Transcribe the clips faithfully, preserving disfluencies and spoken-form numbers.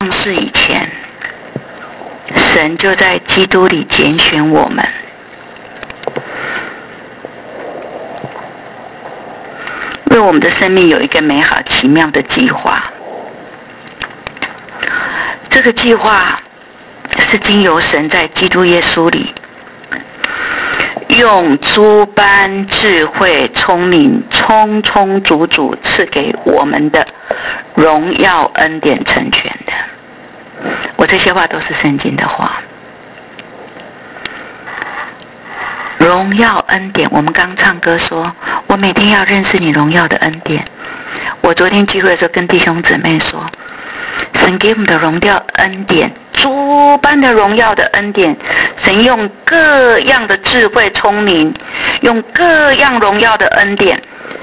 创世以前，神就在基督里拣选我们，为我们的生命有一个美好奇妙的计划。这个计划是经由神在基督耶稣里用诸般智慧聪明充充足足赐给我们的荣耀恩典成全的。我这些话都是圣经的话。荣耀恩典，我们刚唱歌说我每天要认识你荣耀的恩典。我昨天聚会的时候跟弟兄姊妹说，神给我们的荣耀恩典，诸般的荣耀的恩典，神用各样的智慧聪明，用各样荣耀的恩典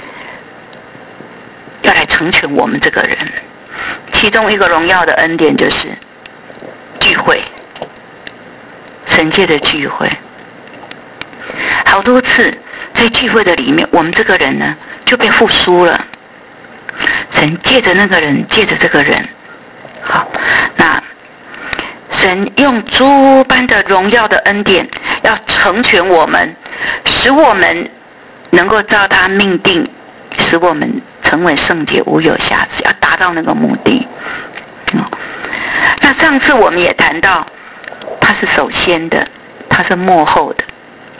要来成全我们这个人。其中一个荣耀的恩典就是聚会，神界的聚会。好多次在聚会的里面，我们这个人呢就被复苏了。神借着那个人，借着这个人，好，那神用诸般的荣耀的恩典要成全我们，使我们能够照他命定，使我们成为圣洁无有瑕疵，要达到那个目的。嗯、那上次我们也谈到，他是首先的，他是末后的，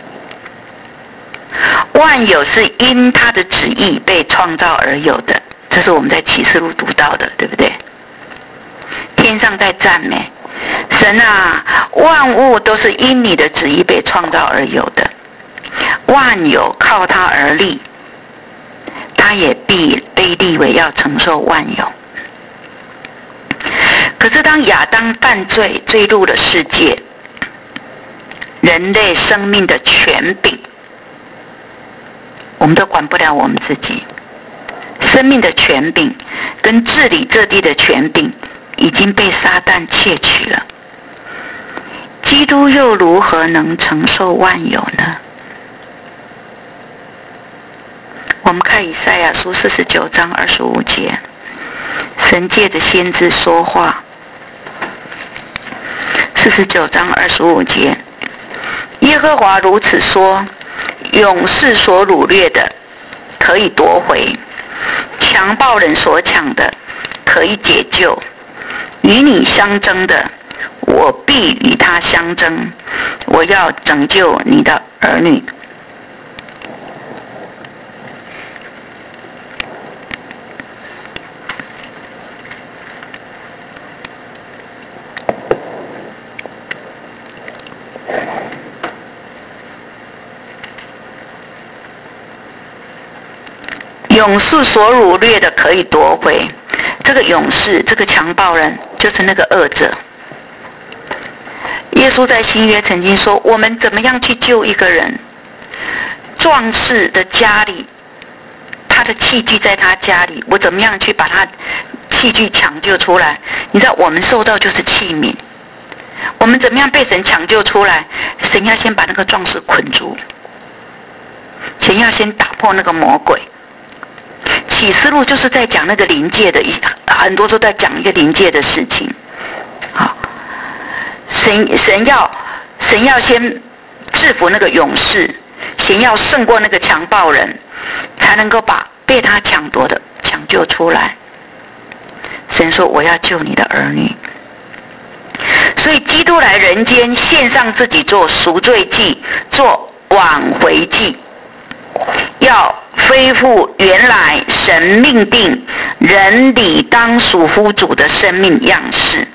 万有是因他的旨意被创造而有的，这是我们在启示录读到的，对不对？天上在赞美神啊，万物都是因你的旨意被创造而有的，万有靠他而立，他也必被立为要承受万有。可是当亚当犯罪坠入了世界，人类生命的权柄我们都管不了我们自己，生命的权柄跟治理这地的权柄已经被撒旦窃取了，基督又如何能承受万有呢？我们看以赛亚书四十九章二十五节，神借着先知说话。四十九章二十五节，耶和华如此说，勇士所掳掠的可以夺回，强暴人所抢的可以解救，与你相争的我必与他相争，我要拯救你的儿女。勇士所掳掠的可以夺回，这个勇士，这个强暴人就是那个恶者。耶稣在新约曾经说，我们怎么样去救一个人？壮士的家里，他的器具在他家里，我怎么样去把他器具抢救出来？你知道我们受到就是器皿，我们怎么样被神抢救出来？神要先把那个壮士捆住，神要先打破那个魔鬼。启示录就是在讲那个灵界的，很多都在讲一个灵界的事情。好，神神要神要先制服那个勇士，神要胜过那个强暴人，才能够把被他抢夺的抢救出来。神说我要救你的儿女，所以基督来人间献上自己做赎罪祭，做挽回祭，要恢复原来神命定人理当属乎主的生命样式。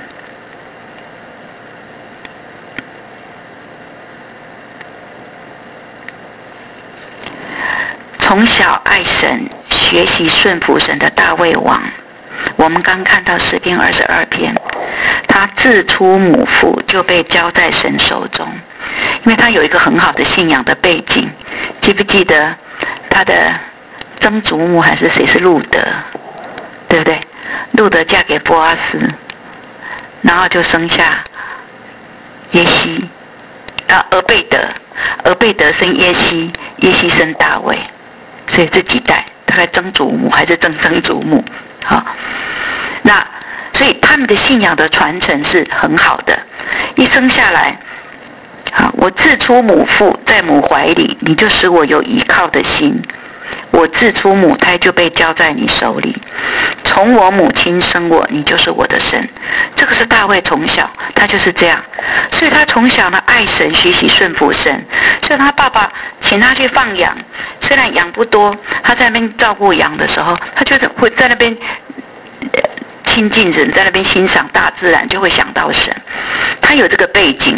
从小爱神学习顺服神的大卫王，我们刚看到诗篇二十二篇，他自出母腹就被交在神手中，因为他有一个很好的信仰的背景。记不记得他的曾祖母还是谁是路德，对不对？路德嫁给波阿斯，然后就生下耶西，啊，俄贝德，俄贝德生耶西，耶西生大卫，所以这几代大概曾祖母还是曾曾祖母。好，那所以他们的信仰的传承是很好的。一生下来，啊，我自出母腹，在母怀里，你就使我有依靠的心。我自出母胎就被交在你手里，从我母亲生我，你就是我的神。这个是大卫从小他就是这样，所以他从小呢爱神，学习顺服神。所以他爸爸请他去放羊，虽然羊不多，他在那边照顾羊的时候，他就会在那边亲近人，在那边欣赏大自然，就会想到神。他有这个背景，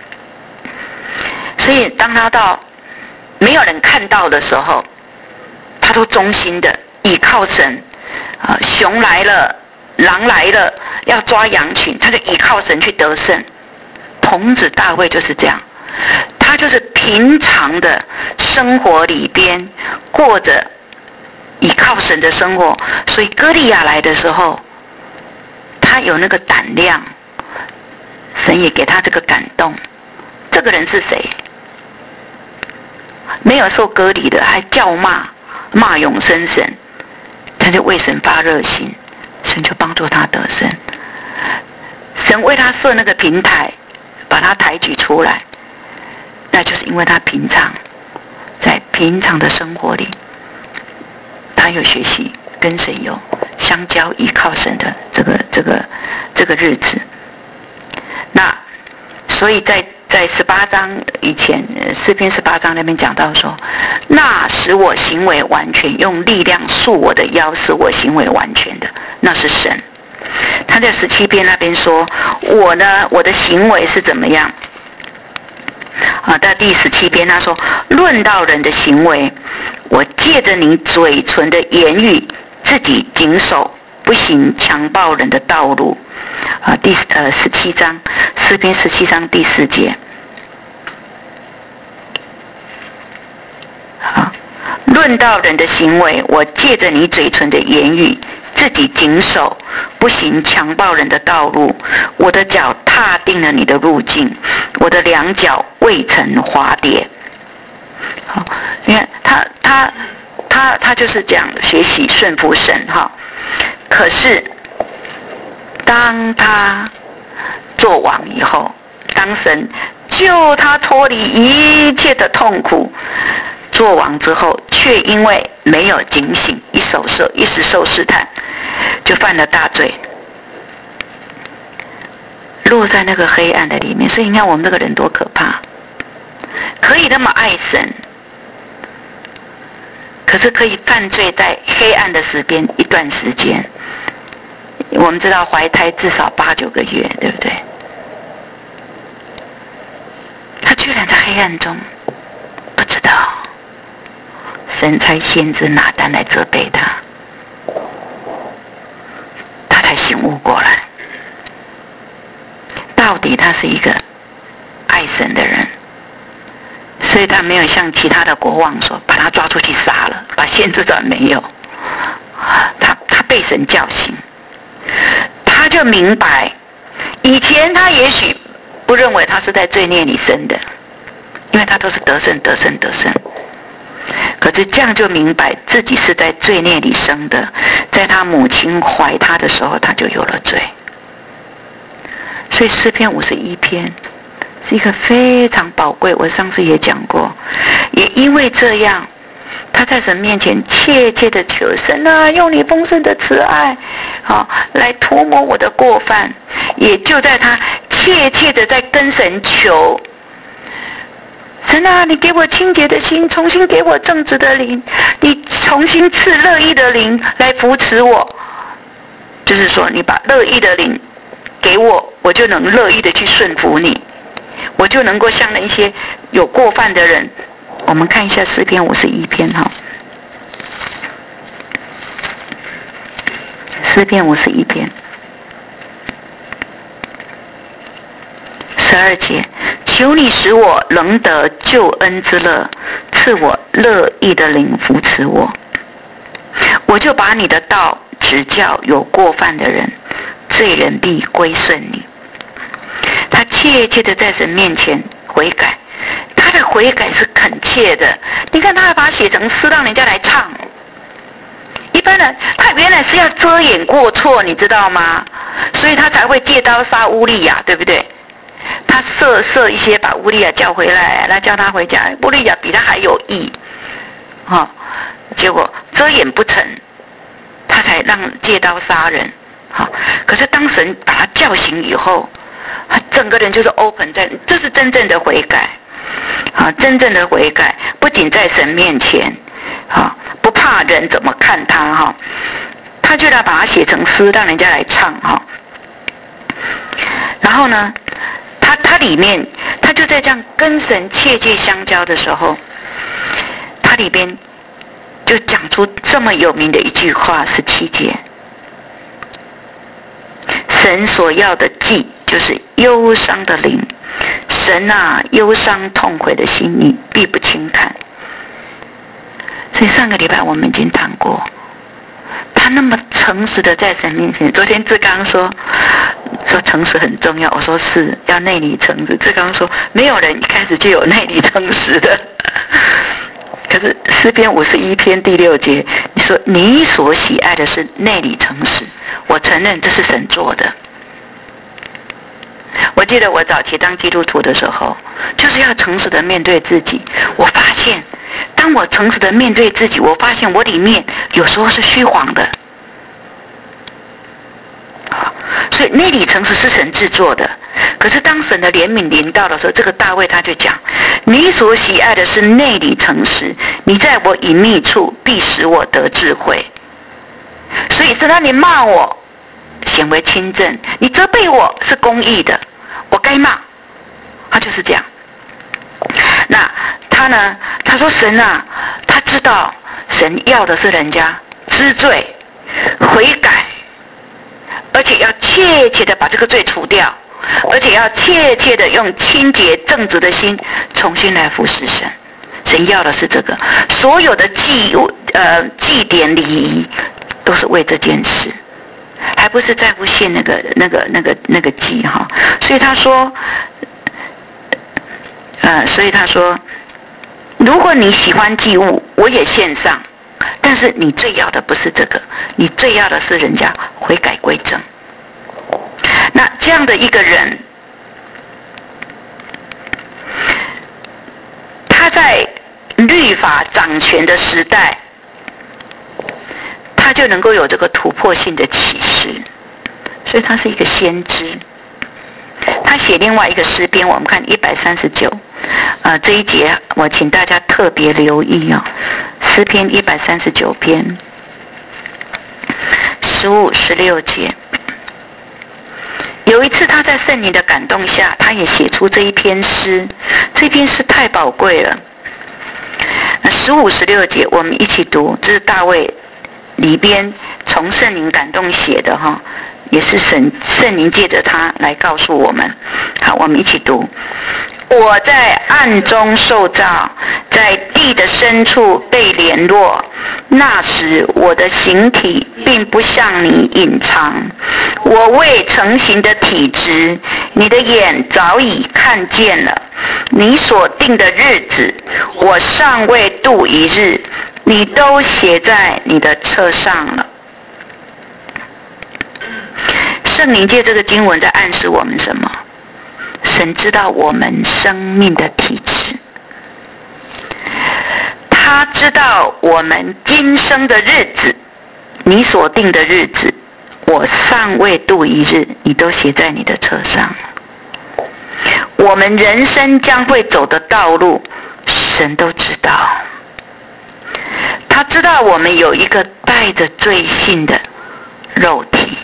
所以当他到没有人看到的时候，他都忠心的倚靠神。啊，熊来了，狼来了，要抓羊群，他就倚靠神去得胜。童子大卫就是这样，他就是平常的生活里边过着倚靠神的生活，所以歌利亚来的时候，他有那个胆量，神也给他这个感动。这个人是谁？没有受割礼的，还叫骂骂永生神，他就为神发热心，神就帮助他得胜。神为他设那个平台，把他抬举出来，那就是因为他平常在平常的生活里，他有学习跟神有相交依靠神的这个这个这个日子。那所以在在十八章以前，诗篇十八章那边讲到说，那使我行为完全，用力量束我的腰，使我行为完全的，那是神。他在十七篇那边说，我呢，我的行为是怎么样？啊，在第十七篇他说，论到人的行为，我借着你嘴唇的言语，自己谨守，不行强暴人的道路。啊，第呃十七章，诗篇十七章第四节。啊，论到人的行为，我借着你嘴唇的言语，自己谨守，不行强暴人的道路。我的脚踏定了你的路径，我的两脚未曾滑跌。好，你看他他他他就是这样学习顺服神哈。可是当他做王以后，当神救他脱离一切的痛苦，做王之后，却因为没有警醒，一手受一时受试探，就犯了大罪，落在那个黑暗的里面。所以你看我们这个人多可怕，可以那么爱神，可是可以犯罪在黑暗的时间一段时间。我们知道怀胎至少八九个月，对不对？他居然在黑暗中不知道，神差先知拿单来责备他，他才醒悟过来，到底他是一个爱神的人，所以他没有像其他的国王说把他抓出去杀了，把先知转没有，他他被神叫醒，他就明白，以前他也许不认为他是在罪孽里生的，因为他都是得胜得胜得胜，可是这样就明白自己是在罪孽里生的，在他母亲怀他的时候他就有了罪。所以诗篇五十一篇是一个非常宝贵，我上次也讲过，也因为这样，他在神面前切切的求神啊，用你丰盛的慈爱，啊，来涂抹我的过犯。也就在他切切的在跟神求，神啊，你给我清洁的心，重新给我正直的灵，你重新赐乐意的灵来扶持我。就是说，你把乐意的灵给我，我就能乐意的去顺服你，我就能够像那些有过犯的人。我们看一下诗篇五十一篇哈，诗篇五十一篇十二节，求你使我能得救恩之乐，赐我乐意的灵扶持我，我就把你的道指教有过犯的人，罪人必归顺你。他切切的在神面前悔改，他的悔改是恳切的。你看他还把它写成诗让人家来唱，一般人他原来是要遮掩过错，你知道吗？ 所以他才会借刀杀乌利亚，对不对？他射射一些把乌利亚叫回来，来叫他回家，乌利亚比他还有义，哦，结果遮掩不成，他才让借刀杀人，好，可是当神把他叫醒以后，他整个人就是 open 在，这是真正的悔改，啊，真正的悔改，不仅在神面前，啊，不怕人怎么看他哈，他就要把它写成诗，让人家来唱哈。然后呢，他他里面，他就在这样跟神切切相交的时候，他里边就讲出这么有名的一句话，十七节。神所要的祭就是忧伤的灵，神啊，忧伤痛悔的心你必不轻看。所以上个礼拜我们已经谈过，他那么诚实的在神面前。昨天志刚说说诚实很重要，我说是要内里诚实。志刚说没有人一开始就有内里诚实的。可是诗篇五十一篇第六节，你说你所喜爱的是内里诚实，我承认这是神做的。我记得我早期当基督徒的时候，就是要诚实的面对自己。我发现当我诚实的面对自己，我发现我里面有时候是虚晃的，所以内里诚实是神制作的。可是当神的怜悯临到的时候，这个大卫他就讲，你所喜爱的是内里诚实，你在我隐秘处必使我得智慧。所以是当你骂我显为轻正，你责备我是公义的，我该骂，他就是这样。那他呢，他说神啊，他知道神要的是人家知罪悔改，而且要切切的把这个罪除掉，而且要切切的用清洁正直的心重新来服侍神。神要的是这个，所有的祭呃祭典礼仪都是为这件事，还不是在乎献那个那个那个那个祭哈。所以他说，呃，所以他说，如果你喜欢祭物，我也献上，但是你最要的不是这个，你最要的是人家悔改归正。那这样的一个人，他在律法掌权的时代，他就能够有这个突破性的启示，所以他是一个先知。他写另外一个诗篇，我们看一百三十九，呃，这一节我请大家特别留意哦，诗篇一百三十九篇十五、十六节。有一次他在圣灵的感动下，他也写出这一篇诗，这篇诗太宝贵了。十五、十六节我们一起读，这是大卫里边从圣灵感动写的哈，也是神圣灵借着他来告诉我们。好，我们一起读。我在暗中受造，在地的深处被联络，那时我的形体并不向你隐藏，我未成形的体质，你的眼早已看见了。你所定的日子，我尚未度一日，你都写在你的册上了。圣灵借这个经文在暗示我们什么？神知道我们生命的体质，他知道我们今生的日子，你所定的日子，我尚未度一日，你都写在你的册上。我们人生将会走的道路，神都知道。他知道我们有一个带着罪性的肉体，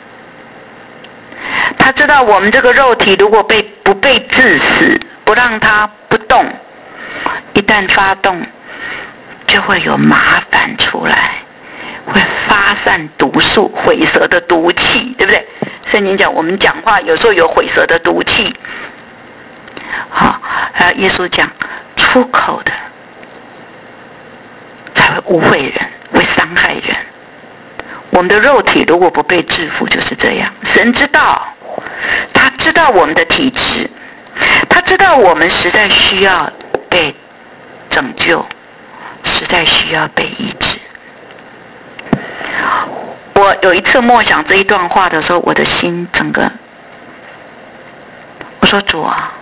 他知道我们这个肉体如果被不被致死，不让它不动，一旦发动就会有麻烦出来，会发散毒素，毁舌的毒气，对不对？圣经讲我们讲话有时候有毁舌的毒气。好，还有耶稣讲出口的才会污秽人，会伤害人。我们的肉体如果不被制服就是这样。神知道，他知道我们的体质，他知道我们实在需要被拯救，实在需要被医治。 我有一次默想这一段话的时候，我的心整个，我说主啊，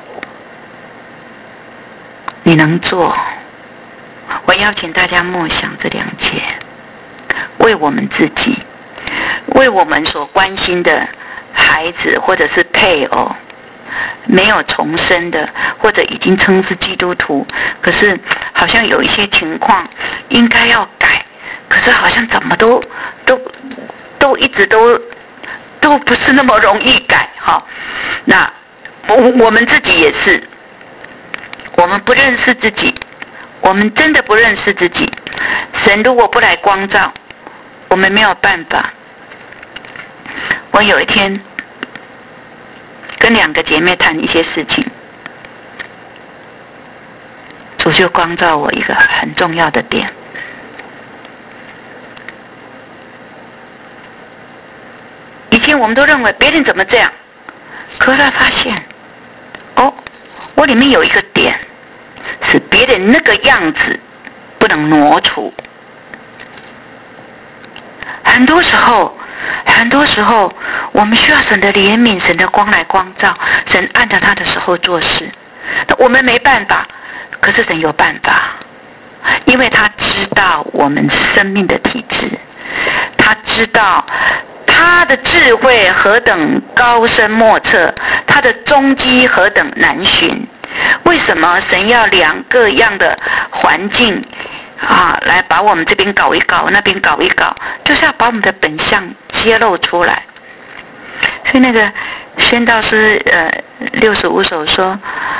你能做。我邀请大家默想这两节，为我们自己，为我们所关心的孩子或者是配偶，没有重生的，或者已经称是基督徒，可是好像有一些情况应该要改，可是好像怎么都都都一直都都不是那么容易改哈。那我我们自己也是，我们不认识自己，我们真的不认识自己。神如果不来光照，我们没有办法。我有一天跟两个姐妹谈一些事情，主就光照我一个很重要的点。以前我们都认为别人怎么这样，可是发现，哦，我里面有一个点，是别人那个样子不能挪除。很多时候，很多时候，我们需要神的怜悯，神的光来光照，神按照他的时候做事。我们没办法，可是神有办法，因为他知道我们生命的体质，他知道他的智慧何等高深莫测，他的踪迹何等难寻。为什么神要两个样的环境啊，来把我们这边搞一搞，那边搞一搞，就是要把我们的本相揭露出来。所以那个宣道师呃六十五首说，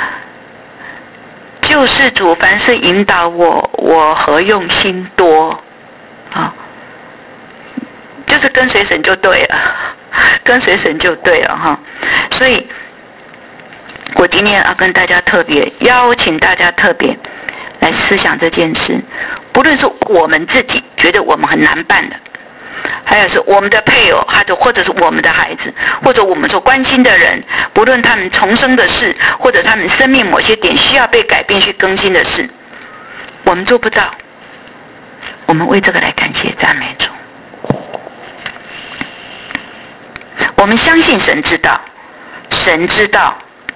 救世主凡是引导我，我何用心多啊？就是跟随神就对了，跟随神就对了哈。所以我今天要跟大家特别邀请大家特别来思想这件事，不论是我们自己觉得我们很难办的，还有是我们的配偶，还有或者是我们的孩子，或者我们所关心的人，不论他们重生的事，或者他们生命某些点需要被改变去更新的事，我们做不到，我们为这个来感谢赞美主。我们相信神知道，神知道，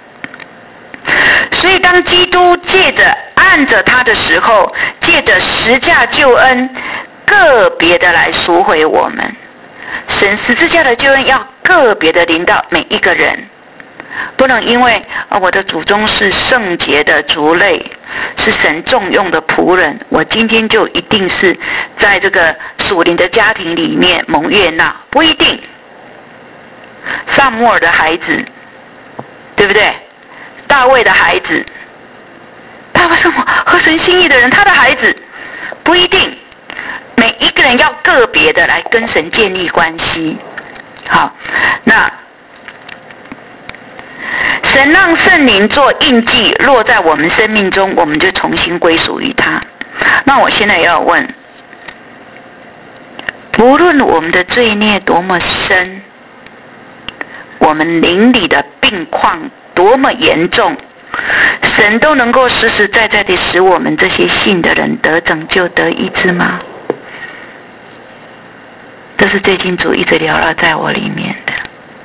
所以当基督借着按着他的时候，借着十架救恩个别的来赎回我们。神十字架的救恩要个别的临到每一个人，不能因为、啊、我的祖宗是圣洁的族类，是神重用的仆人，我今天就一定是在这个属灵的家庭里面蒙悦纳，不一定。撒母耳的孩子，对不对？大卫的孩子，大卫是合神心意的人，他的孩子不一定。每一个人要个别的来跟神建立关系。好，那神让圣灵做印记落在我们生命中，我们就重新归属于他。那我现在要问，不论我们的罪孽多么深，我们灵里的病况多么严重，神都能够实实在在地使我们这些信的人得拯救得医治吗？这是最近主一直缭绕在我里面的。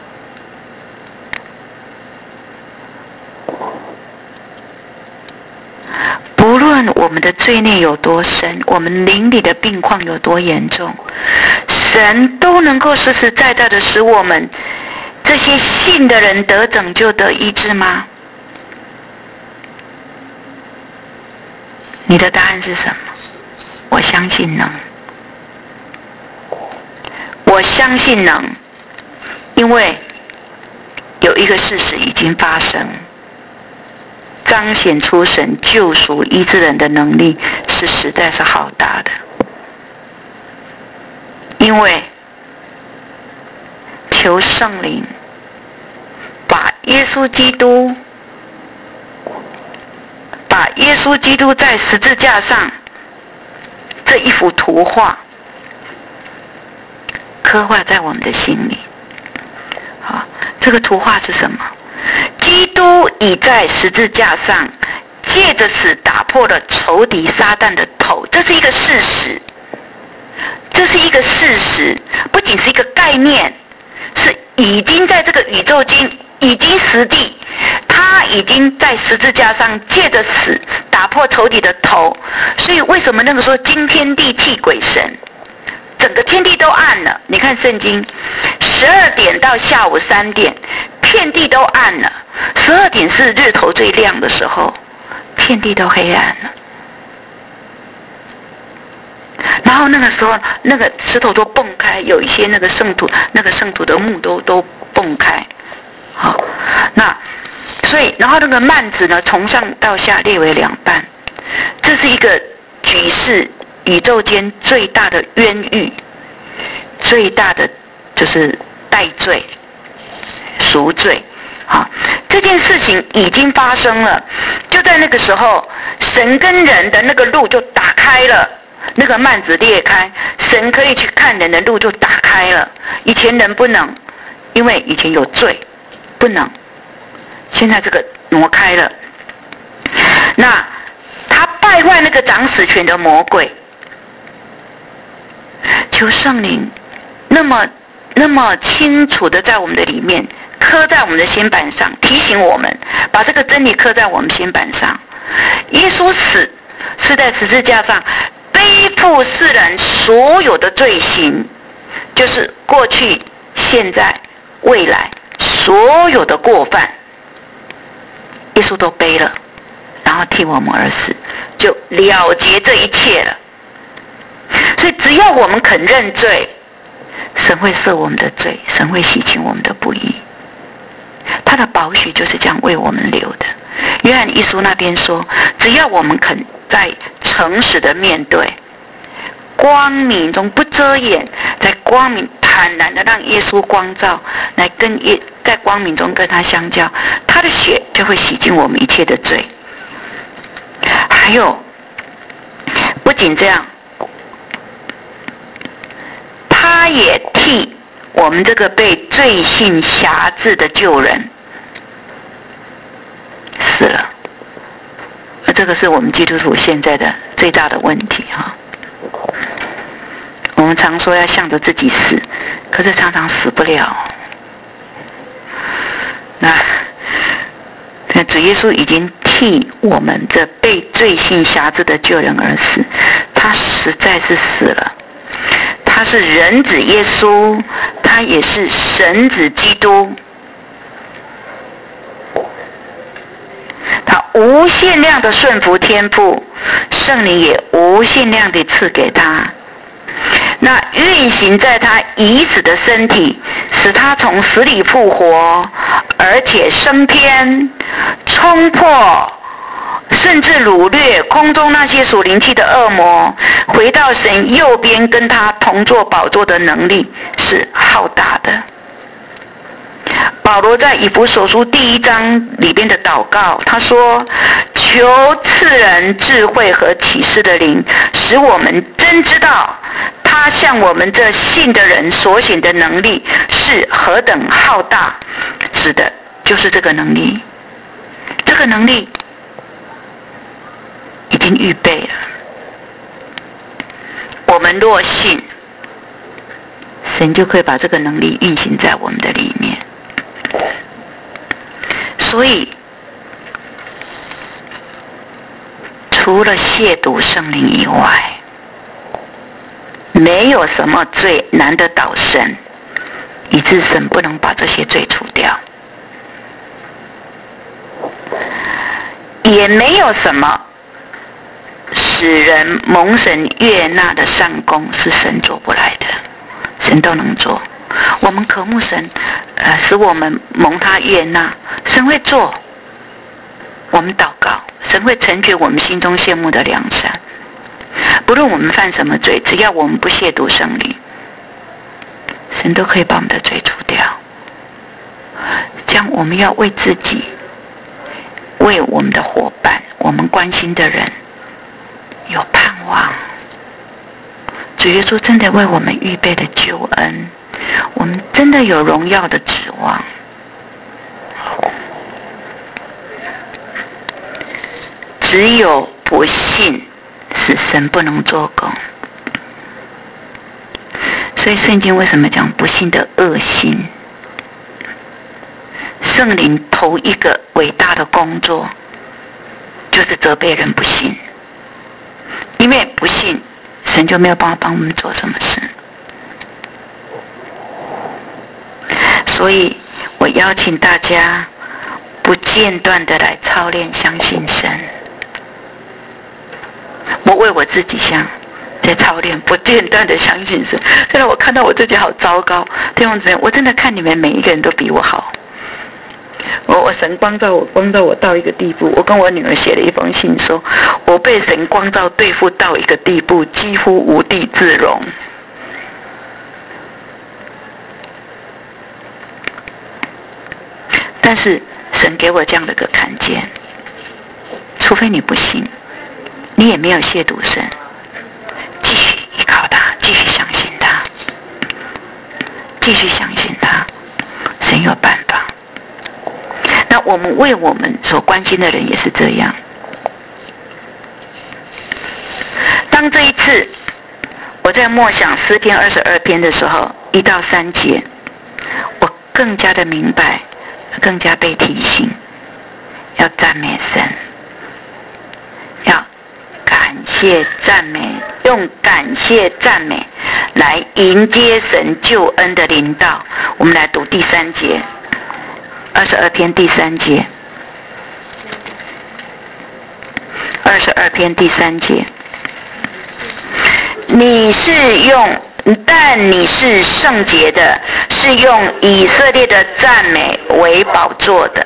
不论我们的罪孽有多深，我们灵里的病况有多严重，神都能够实实在在的使我们这些信的人得拯救得医治吗？你的答案是什么？我相信能，我相信能，因为有一个事实已经发生，彰显出神救赎医治人的能力是实在是好大的。因为求圣灵把耶稣基督把耶稣基督在十字架上这一幅图画刻画在我们的心里。好，这个图画是什么？基督已在十字架上借着死打破了仇敌撒旦的头，这是一个事实，这是一个事实。不仅仅是一个概念，是已经在这个宇宙经已经实地，他已经在十字架上借着死打破仇敌的头。所以为什么那个时候惊天地泣鬼神，整个天地都暗了？你看圣经，十二点到下午三点，天地都暗了。十二点是日头最亮的时候，天地都黑暗了。然后那个时候，那个石头都蹦开，有一些那个圣徒，那个圣徒的墓都都蹦开。好，那所以，然后那个幔子呢，从上到下裂为两半，这是一个举世宇宙间最大的冤狱，最大的就是代罪、赎罪。好，这件事情已经发生了，就在那个时候，神跟人的那个路就打开了。那个幔子裂开，神可以去看人的路就打开了。以前人不能，因为以前有罪，不能。现在这个挪开了。那他败坏那个掌死权的魔鬼，求圣灵那么那么清楚的在我们的里面刻在我们的心板上，提醒我们把这个真理刻在我们心板上。耶稣死是在十字架上背负世人所有的罪行，就是过去、现在、未来所有的过犯，耶稣都背了，然后替我们而死，就了结这一切了。所以只要我们肯认罪，神会赦我们的罪，神会洗清我们的不义。他的宝血就是这样为我们流的。约翰一书那边说，只要我们肯在诚实的面对，光明中不遮掩，在光明坦然的让耶稣光照，来跟耶在光明中跟他相交，他的血就会洗净我们一切的罪。还有，不仅这样，他也替我们这个被罪性辖制的旧人死了。而这个是我们基督徒现在的最大的问题哈。我们常说要向着自己死，可是常常死不了。那那主耶稣已经替我们这被罪性辖制的旧人而死，他实在是死了。他是人子耶稣，他也是神子基督，他无限量的顺服天父，圣灵也无限量的赐给他。那运行在他已死的身体，使他从死里复活，而且升天，冲破甚至掳掠空中那些属灵气的恶魔，回到神右边跟他同坐宝座的能力是浩大的。保罗在以弗所书第一章里边的祷告，他说，求赐人智慧和启示的灵，使我们真知道他向我们这信的人所显的能力是何等浩大。指的就是这个能力，这个能力已经预备了。我们若信，神就可以把这个能力运行在我们的里面。所以除了亵渎圣灵以外，没有什么罪难得倒神，以致神不能把这些罪除掉。也没有什么使人蒙神悦纳的善功是神做不来的，神都能做。我们渴慕神，呃，使我们蒙他悦纳，神会做。我们祷告，神会成全我们心中羡慕的良善。不论我们犯什么罪，只要我们不亵渎圣灵，神都可以把我们的罪除掉。这样我们要为自己，为我们的伙伴，我们关心的人有盼望。主耶稣真的为我们预备的救恩，我们真的有荣耀的指望。只有不信，使神不能做工。 所以圣经为什么讲不信的恶心？圣灵头一个伟大的工作就是责备人不信，因为不信，神就没有办法帮我们做什么事。所以我邀请大家不间断的来操练相信神。我为我自己想在操练不间断的相信神。虽然我看到我自己好糟糕，弟兄姊妹，我真的看你们每一个人都比我好。我我神光照我，光照我到一个地步。我跟我女儿写了一封信说，我被神光照对付到一个地步，几乎无地自容。但是神给我这样的一个看见，除非你不信，你也没有亵渎神，继续依靠他，继续相信他，继续相信他，神有办法。那我们为我们所关心的人也是这样。当这一次我在默想诗篇二十二篇的时候，一到三节，我更加的明白，更加被提醒，要赞美神，要感谢赞美，用感谢赞美来迎接神救恩的临到。我们来读第三节，二十二篇第三节，二十二篇第三节，你是用，但你是圣洁的，是用以色列的赞美为宝座的。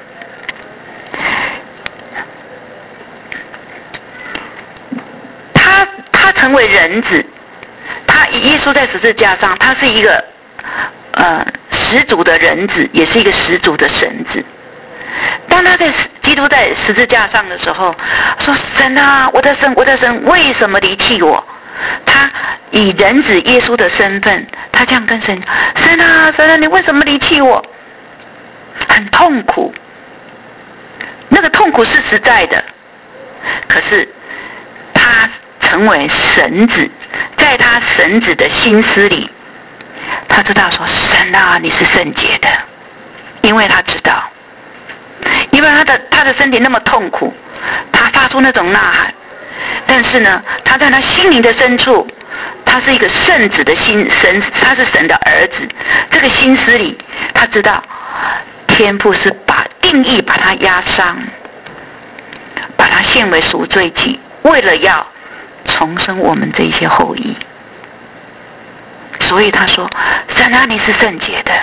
他他成为人子，他耶稣在十字架上，他是一个呃十足的人子，也是一个十足的神子。当他在基督在十字架上的时候，说神啊，我的神，我的神，为什么离弃我？他以人子耶稣的身份，他这样跟神，神啊，神啊，你为什么离弃我？很痛苦，那个痛苦是实在的。可是他成为神子，在他神子的心思里，他知道说神啊，你是圣洁的，因为他知道，因为他的他的身体那么痛苦，他发出那种呐喊。但是呢，他在他心灵的深处，他是一个圣子的心神，他是神的儿子。这个心思里，他知道天父是把定义把他压伤，把他献为赎罪祭，为了要重生我们这一些后裔。所以他说：“神啊，你是圣洁的，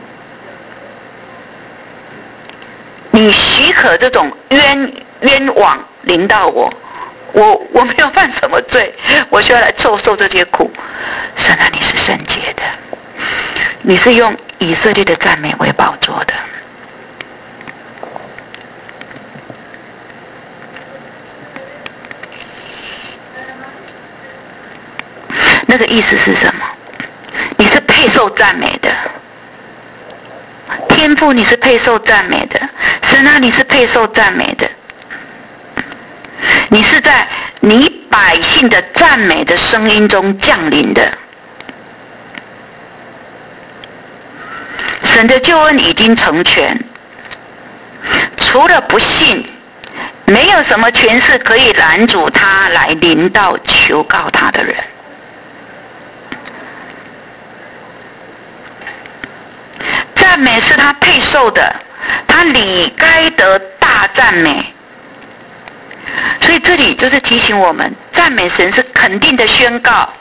你许可这种冤冤枉临到我。”我我没有犯什么罪，我需要来受受这些苦。神啊，你是圣洁的，你是用以色列的赞美为宝座的。那个意思是什么？你是配受赞美的，天父你是配受赞美的，神啊，你是配受赞美的。你是在你百姓的赞美的声音中降临的。神的救恩已经成全，除了不信，没有什么权势可以拦阻他来临到求告他的人。赞美是他配受的，他理该得大赞美。所以这里就是提醒我们，赞美神是肯定的宣告，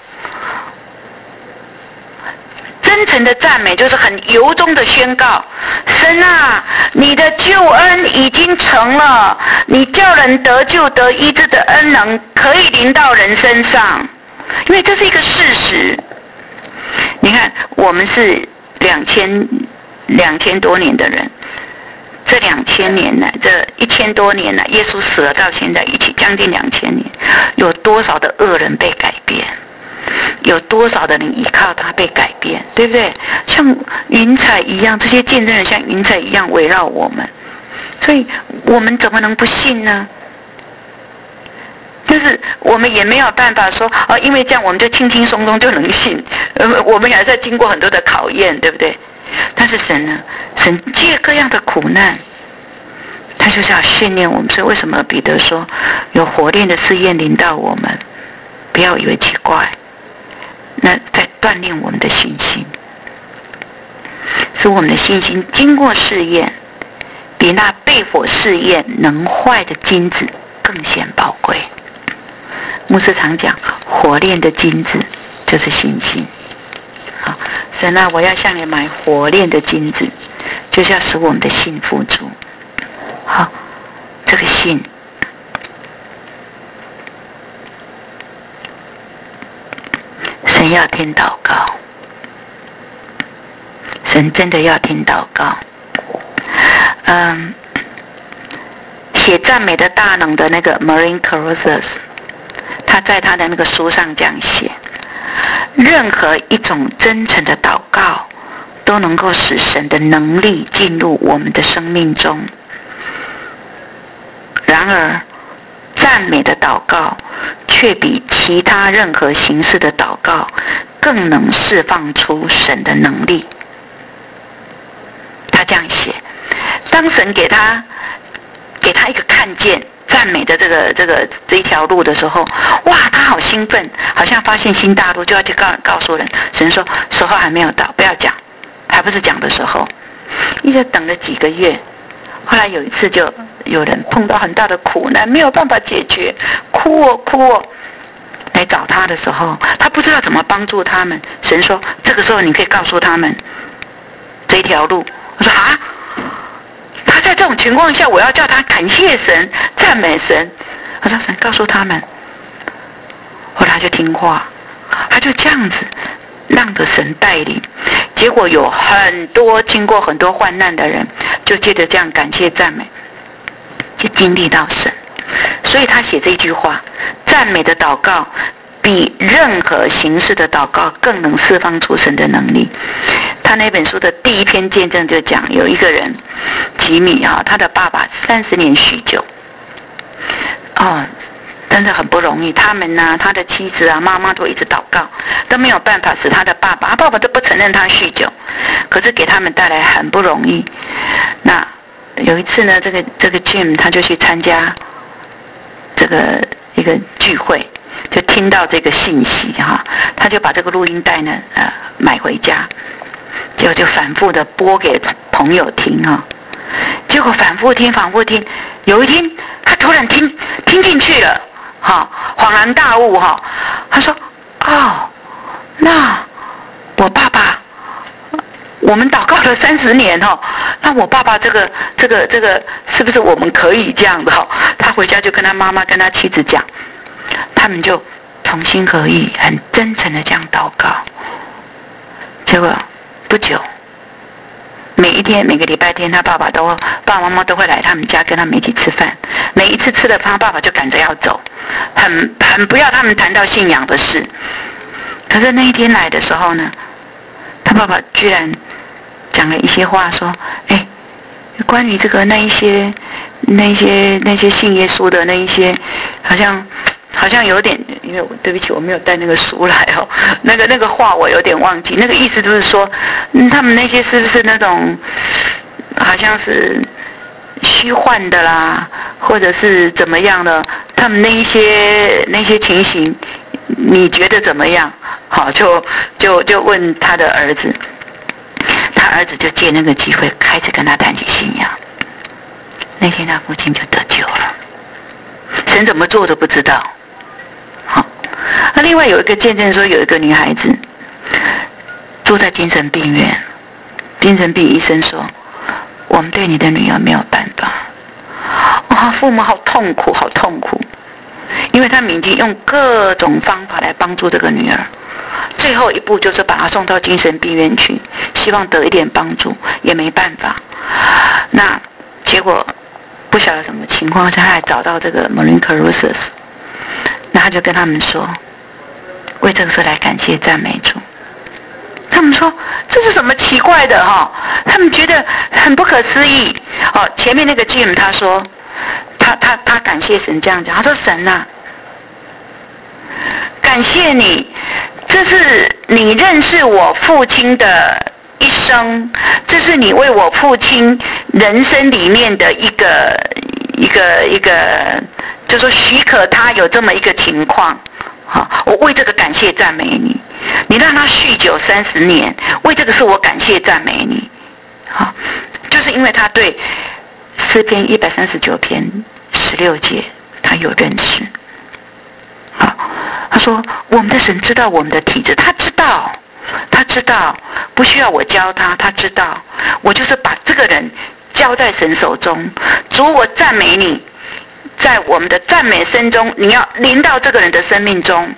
真诚的赞美就是很由衷的宣告，神啊，你的救恩已经成了，你叫人得救得医治的恩能可以临到人身上，因为这是一个事实。你看我们是两千两千多年的人，这两千年来，这一千多年来，耶稣死了到现在一起将近两千年，有多少的恶人被改变？有多少的人依靠他被改变？对不对？像云彩一样，这些见证人像云彩一样围绕我们，所以我们怎么能不信呢？ 但是我们也没有办法说哦，因为这样我们就轻轻松松就能信，呃，我们也在经过很多的考验，对不对？但是神呢，神借各样的苦难，他就是要训练我们。所以为什么彼得说有火炼的试验临到我们，不要以为奇怪，那在锻炼我们的信心，使我们的信心经过试验，比那被火试验能坏的金子更显宝贵。牧师常讲，火炼的金子就是信心。好，神啊，我要向你买火炼的金子，就是要使我们的信富足。好，这个信，神要听祷告，神真的要听祷告。嗯，写赞美的大能的那个 Marine Carothers， 他在他的那个书上这样写：任何一种真诚的祷告都能够使神的能力进入我们的生命中，然而赞美的祷告却比其他任何形式的祷告更能释放出神的能力。他这样写：当神给他给他一个看见赞美的这个这个这一条路的时候，哇，他好兴奋，好像发现新大陆，就要去告告诉人。神说时候还没有到，不要讲，还不是讲的时候。一直等了几个月，后来有一次就有人碰到很大的苦难，没有办法解决，哭哦哭哦，来找他的时候，他不知道怎么帮助他们。神说这个时候你可以告诉他们这条路。我说啊，他在这种情况下，我要叫他感谢神、赞美神。我说神告诉他们，后来他就听话，他就这样子让着神带领。结果有很多经过很多患难的人，就借着这样感谢赞美，就经历到神。所以他写这句话：赞美的祷告比任何形式的祷告更能释放出神的能力。他那本书的第一篇见证就讲，有一个人吉米啊，他的爸爸三十年酗酒，哦，真的很不容易。他们呢、啊，他的妻子啊、妈妈都一直祷告，都没有办法使他的爸爸，他爸爸都不承认他酗酒，可是给他们带来很不容易。那有一次呢，这个这个 Jim 他就去参加这个一个聚会，就听到这个信息哈，他就把这个录音带呢呃买回家，结果就反复的播给朋友听哈，结果反复听反复听，有一天他突然听听进去了哈，恍然大悟哈，他说哦，那我爸爸我们祷告了三十年哈，那我爸爸这个这个这个是不是我们可以这样的哈？他回家就跟他妈妈跟他妻子讲，他们就同心合意很真诚的这样祷告。结果不久，每一天每个礼拜天他爸爸都爸爸妈妈都会来他们家跟他们一起吃饭，每一次吃了他爸爸就赶着要走，很很不要他们谈到信仰的事。可是那一天来的时候呢，他爸爸居然讲了一些话，说哎，关于这个那一些那些那些信耶稣的那一些，好像好像有点，因为我对不起我没有带那个书来哦，那个那个话我有点忘记，那个意思就是说、嗯、他们那些是不是那种好像是虚幻的啦，或者是怎么样的，他们那一些那些情形你觉得怎么样？好，就就就问他的儿子，他儿子就借那个机会开始跟他谈起信仰。那天他父亲就得救了，神怎么做都不知道。好，那另外有一个见证说，有一个女孩子住在精神病院，精神病医生说我们对你的女儿没有办法。哇，父母好痛苦好痛苦，因为他们已经用各种方法来帮助这个女儿，最后一步就是把她送到精神病院去，希望得一点帮助，也没办法。那结果不晓得什么情况下，他还找到这个 Marine Carothers， 那他就跟他们说，为这个事来感谢赞美主。他们说这是什么奇怪的哈、哦？他们觉得很不可思议哦。前面那个 Jim 他说，他他他感谢神这样讲，他说神啊， 感谢你，这是你认识我父亲的一生，这是你为我父亲人生里面的一个一个一个，就说许可他有这么一个情况。好，我为这个感谢赞美你。你让他酗酒三十年，为这个是我感谢赞美你。好，就是因为他对诗篇一百三十九篇十六节他有认识。好，他说我们的神知道我们的体质，他知道，他知道，不需要我教他，他知道。我就是把这个人交在神手中。主，我赞美你，在我们的赞美声中，你要临到这个人的生命中。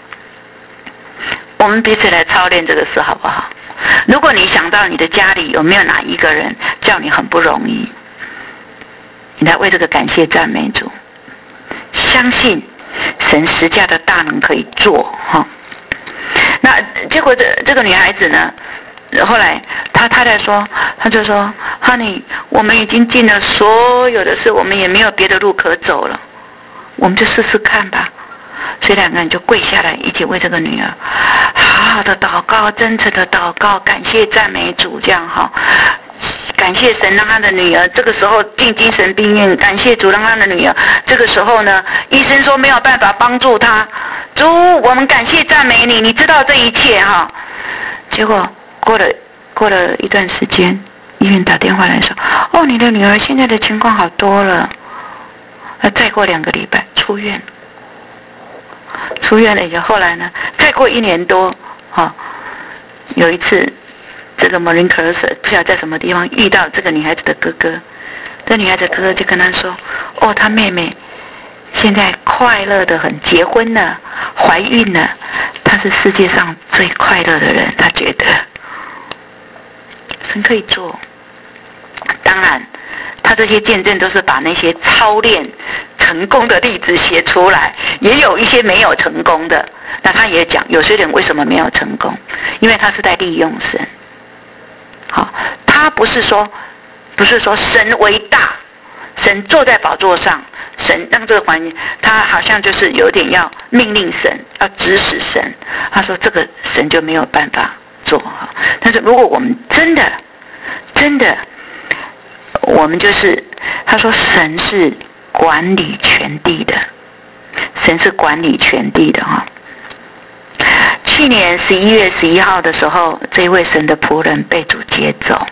我们彼此来操练这个事好不好？如果你想到你的家里有没有哪一个人叫你很不容易，你来为这个感谢赞美主，相信神十架的大能可以做哈。那结果这这个女孩子呢，后来她太太说，她就说 Honey， 我们已经尽了所有的事，我们也没有别的路可走了，我们就试试看吧。所以两个人就跪下来一起为这个女儿好好的祷告，真诚的祷告，感谢赞美主，这样哈，感谢神让他的女儿这个时候进精神病院，感谢主让他的女儿这个时候呢，医生说没有办法帮助他，主我们感谢赞美你，你知道这一切哈。结果过了过了一段时间，医院打电话来说，哦，你的女儿现在的情况好多了，再过两个礼拜出院。出院了以后，后来呢，再过一年多，哦，有一次，这个 Marine Clarissa 不晓得在什么地方遇到这个女孩子的哥哥，这女孩子哥哥就跟她说，哦，她妹妹现在快乐的很，结婚了，怀孕了，她是世界上最快乐的人，她觉得神可以做。当然他这些见证都是把那些操练成功的例子写出来，也有一些没有成功的。那他也讲有些人为什么没有成功，因为他是在利用神。好，他不是说不是说神为大，神坐在宝座上，神让这个环境，他好像就是有点要命令神，要指使神。他说这个神就没有办法做。但是如果我们真的真的我们就是他说神是管理全地的，神是管理全地的哈。去年十一月十一号的时候，这位神的仆人被主接走。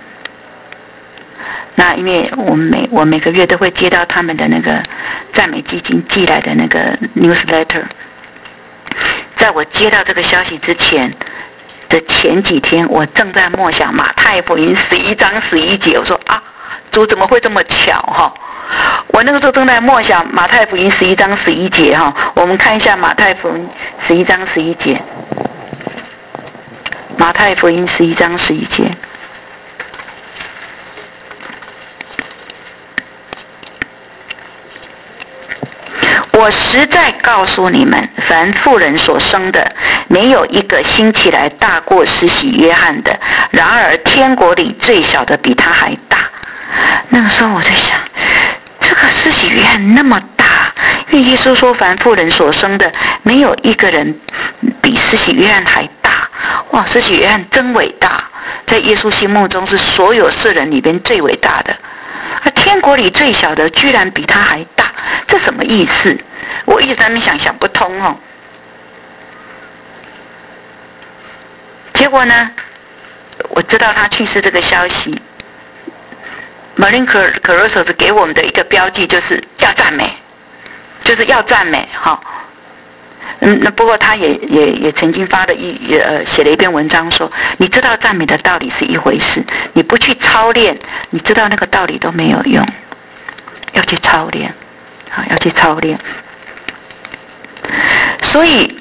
那因为我们每我每个月都会接到他们的那个赞美基金寄来的那个 newsletter， 在我接到这个消息之前的前几天，我正在默想马太福音十一章十一节，我说啊，主怎么会这么巧哈？我那个时候正在默想马太福音十一章十一节哈，我们看一下马太福音十一章十一节，马太福音十一章十一节。我实在告诉你们，凡妇人所生的，没有一个兴起来大过施洗约翰的，然而天国里最小的比他还大。那个时候我在想，这个施洗约翰那么大，因为耶稣说凡妇人所生的，没有一个人比施洗约翰还大。哇，施洗约翰真伟大，在耶稣心目中是所有世人里边最伟大的。而天国里最小的居然比他还大，这什么意思？我一直在那边想想不通哦。结果呢，我知道他去世这个消息， Marine Clarissa 给我们的一个标记就是要赞美，就是要赞美哈。嗯，那不过他也也也曾经发了一呃写了一篇文章说，你知道赞美的道理是一回事，你不去操练，你知道那个道理都没有用，要去操练，啊，要去操练。所以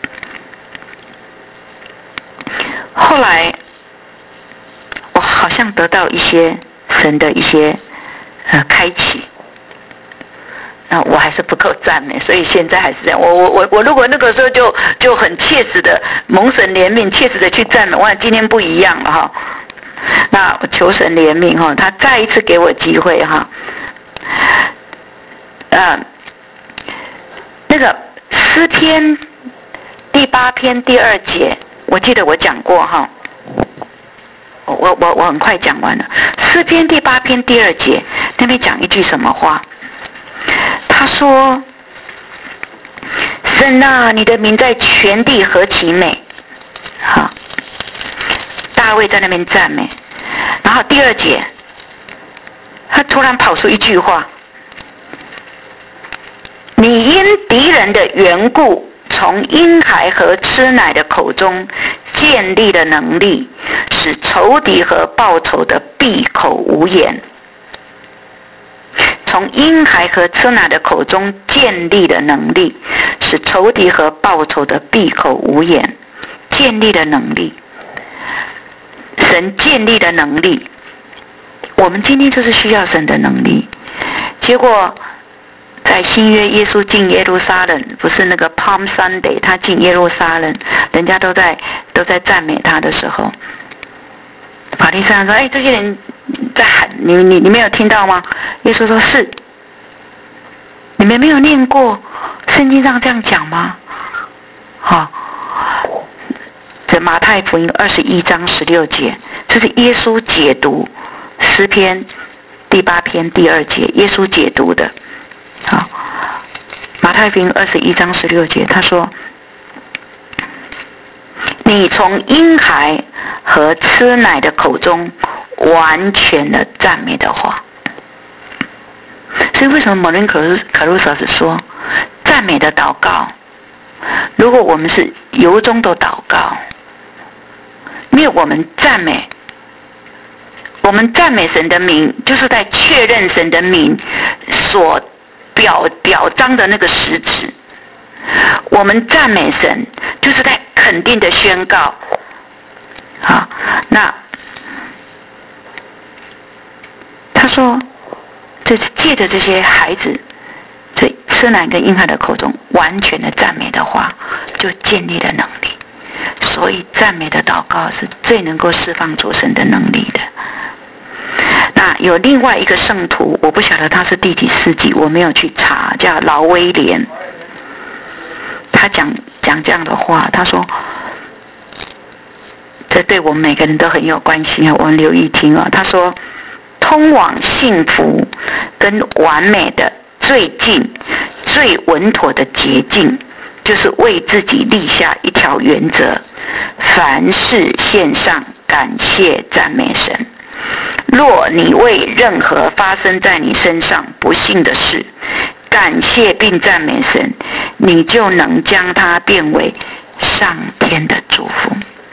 后来我好像得到一些神的一些呃开启。那我还是不够赞美，所以现在还是这样。我我我我如果那个时候就就很切实的蒙神怜悯，切实的去赞美，哇，今天不一样了哈。那我求神怜悯哈，他再一次给我机会哈。呃，那个诗篇第八篇第二节，我记得我讲过哈，我我我很快讲完了。诗篇第八篇第二节那边讲一句什么话？他说：神啊，你的名在全地何其美！好，大卫在那边赞美。然后第二节，他突然跑出一句话：你因敌人的缘故，从婴孩和吃奶的口中建立了能力，使仇敌和报仇的闭口无言。从婴孩和吃奶的口中建立了能力，使仇敌和报仇的闭口无言。建立了能力，神建立的能力，我们今天就是需要神的能力。结果在新约耶稣进耶路撒冷，不是那个 Palm Sunday 他进耶路撒冷，人家都在都在赞美他的时候，法利赛人说：哎，这些人在喊，你你你没有听到吗？耶稣说：是。你们没有念过圣经上这样讲吗？好，这马太福音二十一章十六节，这是耶稣解读诗篇第八篇第二节，耶稣解读的。好，马太福音二十一章十六节，他说：你从婴孩和吃奶的口中完全的赞美的话。所以为什么某人可鲁可鲁嫂子说赞美的祷告，如果我们是由衷的祷告，因为我们赞美我们赞美神的名，就是在确认神的名所表表彰的那个实质。我们赞美神就是在肯定的宣告。好，那他说这借着这些孩子这吃奶跟婴孩的口中完全的赞美的话，就建立了能力。所以赞美的祷告是最能够释放主神的能力的。那有另外一个圣徒，我不晓得他是第几世纪，我没有去查，叫劳威廉。他讲讲这样的话，他说这对我们每个人都很有关系啊，我们留意听啊。他说通往幸福跟完美的最近最稳妥的捷径，就是为自己立下一条原则：凡事献上感谢赞美神。若你为任何发生在你身上不幸的事感谢并赞美神，你就能将它变为上天的祝福。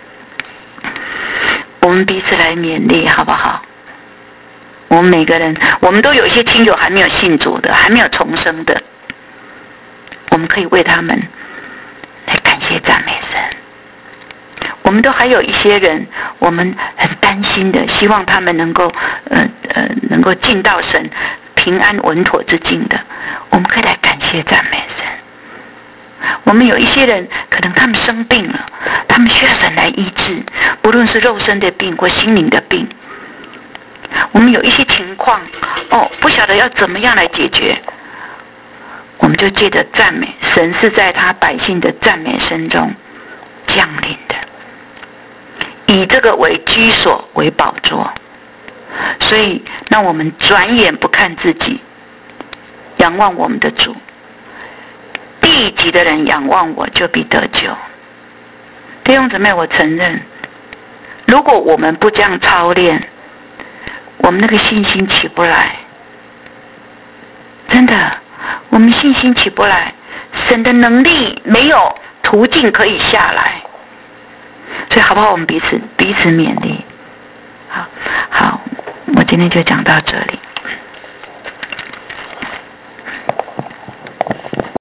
我们彼此来勉励好不好？我们每个人，我们都有一些亲友还没有信主的，还没有重生的，我们可以为他们来感谢赞美神。我们都还有一些人，我们很担心的，希望他们能够呃呃能够进到神平安稳妥之境的，我们可以来感谢赞美神。我们有一些人可能他们生病了，他们需要神来医治，不论是肉身的病或心灵的病。我们有一些情况哦，不晓得要怎么样来解决，我们就借着赞美神，是在他百姓的赞美声中降临的，以这个为居所为宝座。所以让我们转眼不看自己，仰望我们的主。地级的人仰望我，就必得救。弟兄姊妹，我承认，如果我们不这样操练，我们那个信心起不来。真的，我们信心起不来，神的能力没有途径可以下来。所以好不好？我们彼此彼此勉励。好，好，我今天就讲到这里。